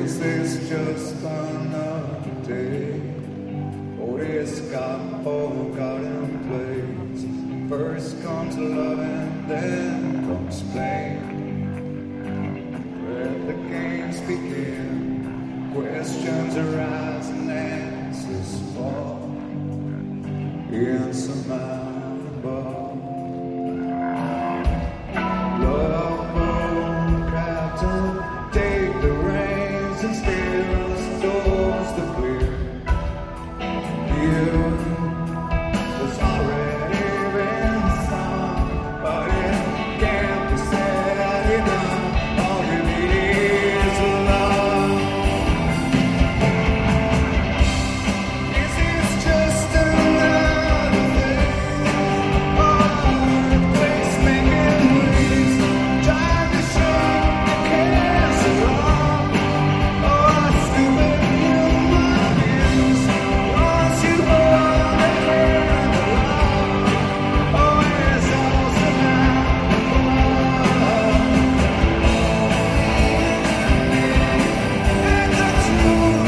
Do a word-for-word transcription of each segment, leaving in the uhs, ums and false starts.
this just another day? Oh, this got forgotten place. First comes love and then comes pain. Let the games begin. Questions arise and answers fall. Insurmountable. Love, Captain, take the reins and steer us towards the clear. You was already been sung, but it can't be said enough. All you need is love. This is just another thing. Earthquakes making waves, trying to shake the castle off. Oh, stupid human beings, once you hold their hand aloft. Oh, it's also now. And the truth,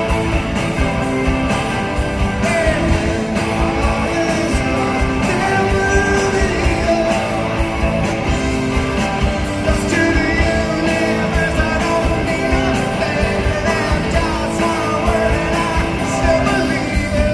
and all is lost. There will be a lost to the universe. I don't need nothing, and that's my word, and I still believe it.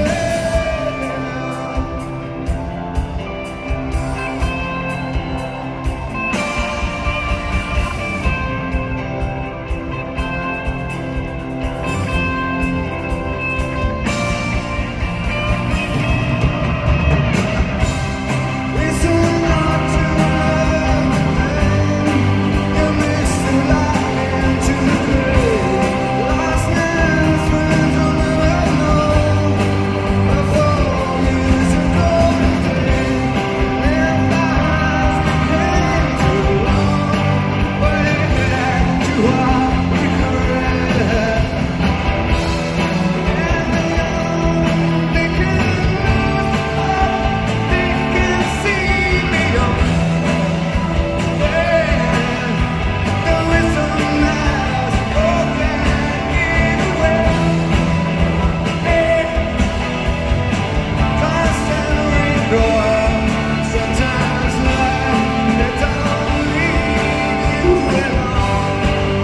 Listen not to everything. You mix the light into the gray. Lost man's friends will never know. A fall is a golden thing. If the eyes became too long, way back to our regret. And the young, they can look up, they can see beyond. The wisdom has broken in away. Constant recoil. Sometimes life they don't leave you alone.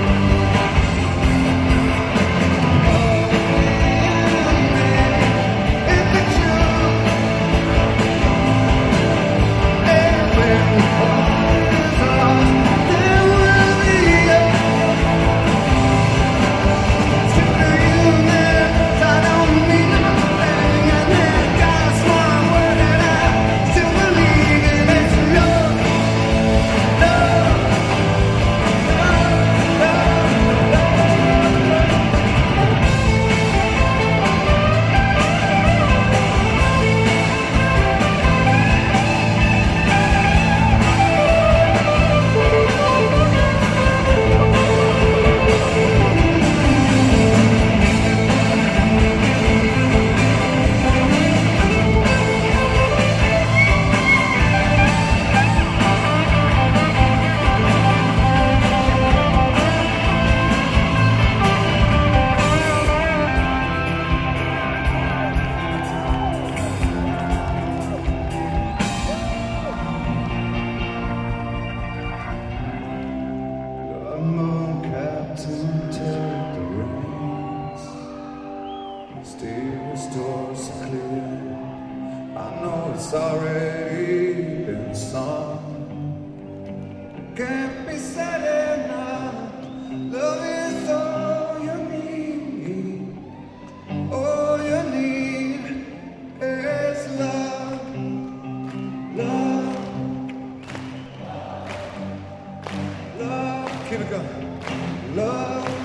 In the truth, and when all is lost, there will be a to the universe. I don't need nothing, and then God's one word, and I still believe in it's love, love, Come on, Captain, take the reins. Steer us towards the clear. I know it's already been sung. Can't be said enough. Love is all you need. All you need is love, love, love. Keep it going. Love.